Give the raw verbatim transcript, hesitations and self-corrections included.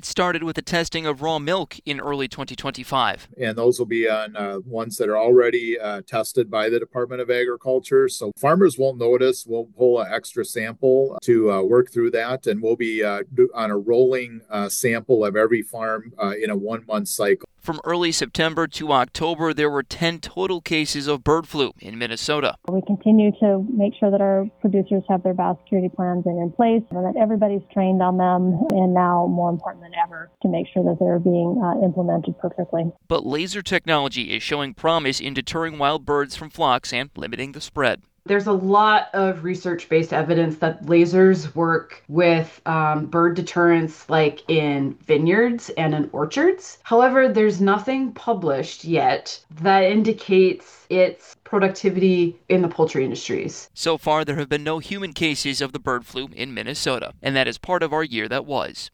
get started with the testing of raw milk in early twenty twenty-five. And those will be on uh, ones that are already uh, tested by the Department of Agriculture. So farmers won't notice. We'll pull an extra sample to uh, work through that. And we'll be uh, on a rolling uh, sample of every farm uh, in a one-month cycle. From early September to October, there were ten total cases of bird flu in Minnesota. We continue to make sure that our producers have their biosecurity plans in, in place and that everybody's trained on them, and now more important than ever to make sure that they're being uh, implemented perfectly. But laser technology is showing promise in deterring wild birds from flocks and limiting the spread. There's a lot of research-based evidence that lasers work with um, bird deterrence, like in vineyards and in orchards. However, there's nothing published yet that indicates its productivity in the poultry industries. So far, there have been no human cases of the bird flu in Minnesota, and that is part of our year that was.